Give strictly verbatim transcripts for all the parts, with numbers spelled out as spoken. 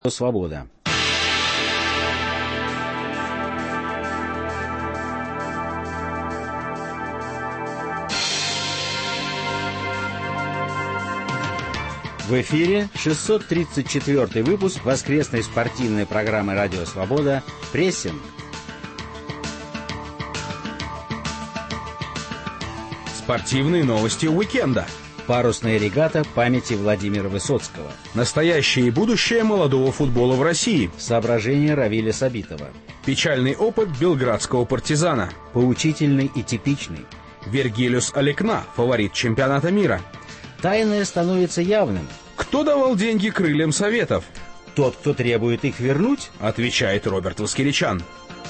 Свобода. В эфире шестьсот тридцать четвёртый выпуск воскресной спортивной программы «Радио Свобода» «Прессинг». Спортивные новости уикенда. Парусная регата памяти Владимира Высоцкого. Настоящее и будущее молодого футбола в России. Соображения Равиля Сабитова. Печальный опыт белградского партизана. Поучительный и типичный. Вергилиус Алекна, фаворит чемпионата мира. Тайное становится явным. Кто давал деньги крыльям Советов? Тот, кто требует их вернуть, отвечает Роберт Воскиричан.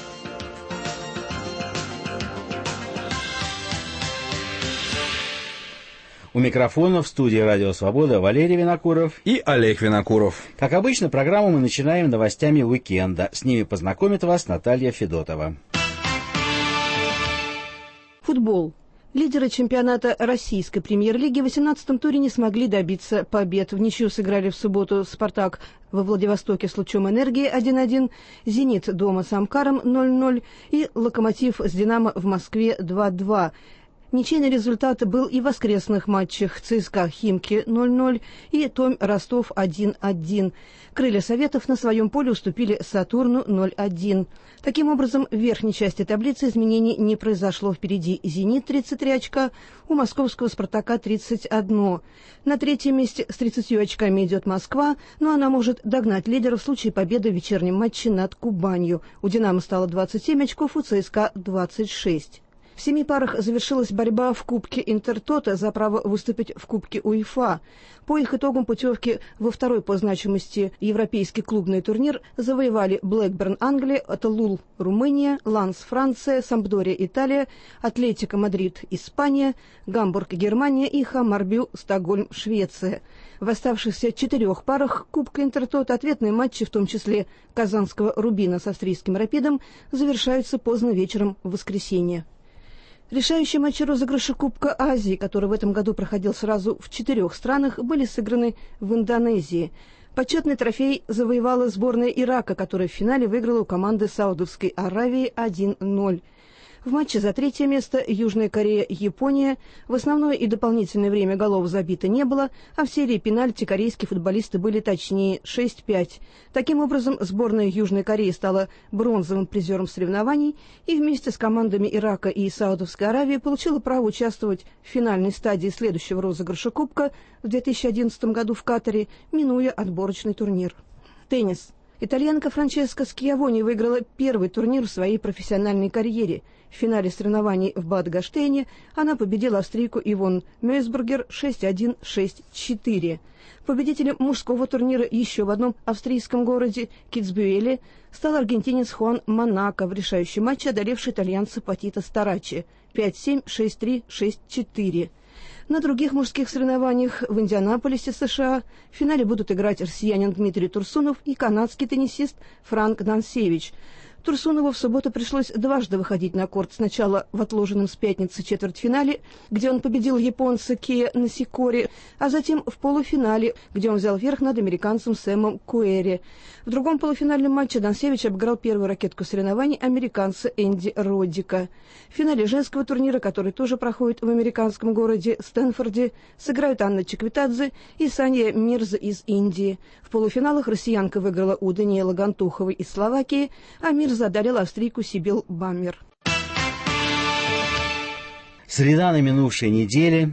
У микрофона в студии «Радио Свобода» Валерий Винокуров и Олег Винокуров. Как обычно, программу мы начинаем новостями уикенда. С ними познакомит вас Наталья Федотова. Футбол. Лидеры чемпионата российской премьер-лиги в восемнадцатом туре не смогли добиться побед. В ничью сыграли в субботу «Спартак» во Владивостоке с «Лучом энергии» один один, «Зенит» дома с «Амкаром» ноль ноль и «Локомотив» с «Динамо» в Москве два два. Ничейный результат был и в воскресных матчах: ЦСКА «Химки» ноль ноль и Томь Ростов один один. Крылья Советов на своем поле уступили «Сатурну» ноль один. Таким образом, в верхней части таблицы изменений не произошло. Впереди «Зенит» тридцать три очка, у московского «Спартака» тридцать один. На третьем месте с тридцатью очками идет Москва, но она может догнать лидера в случае победы в вечернем матче над Кубанью. У «Динамо» стало двадцать семь очков, у ЦСКА двадцать шесть. В семи парах завершилась борьба в Кубке Интертото за право выступить в Кубке УЕФА. По их итогам путевки во второй по значимости европейский клубный турнир завоевали Блэкберн Англия, Аталул Румыния, Ланс Франция, Сампдория Италия, Атлетико Мадрид Испания, Гамбург Германия и Хаммарбю Стокгольм Швеция. В оставшихся четырех парах Кубка Интертото ответные матчи, в том числе казанского Рубина с австрийским Рапидом, завершаются поздно вечером в воскресенье. Решающие матчи розыгрыша Кубка Азии, который в этом году проходил сразу в четырех странах, были сыграны в Индонезии. Почетный трофей завоевала сборная Ирака, которая в финале выиграла у команды Саудовской Аравии один ноль. В матче за третье место Южная Корея, Япония. В основное и дополнительное время голов забито не было, а в серии пенальти корейские футболисты были точнее шесть пять. Таким образом, сборная Южной Кореи стала бронзовым призером соревнований и вместе с командами Ирака и Саудовской Аравии получила право участвовать в финальной стадии следующего розыгрыша Кубка в две тысячи одиннадцатом году в Катаре, минуя отборочный турнир. Теннис. Итальянка Франческа Скьявони выиграла первый турнир в своей профессиональной карьере. В финале соревнований в Бад Гаштейне она победила австрийку Ивон Мейсбургер шесть один — шесть четыре. Победителем мужского турнира еще в одном австрийском городе Китсбюэле стал аргентинец Хуан Монако, в решающем матче одолевший итальянца Патито Старачи пять семь — шесть три — шесть четыре. На других мужских соревнованиях в Индианаполисе, США, в финале будут играть россиянин Дмитрий Турсунов и канадский теннисист Франк Дансевич. Турсунову в субботу пришлось дважды выходить на корт. Сначала в отложенном с пятницы четвертьфинале, где он победил японца Кея Нисикори, а затем в полуфинале, где он взял верх над американцем Сэмом Куэри. В другом полуфинальном матче Дансевич обыграл первую ракетку соревнований американца Энди Роддика. В финале женского турнира, который тоже проходит в американском городе Стэнфорде, сыграют Анна Чиквитадзе и Санья Мирза из Индии. В полуфиналах россиянка выиграла у Даниэла Гантуховой из Словакии, а Мирза одарил австрийку Сибил Баммер. Среда на минувшей неделе.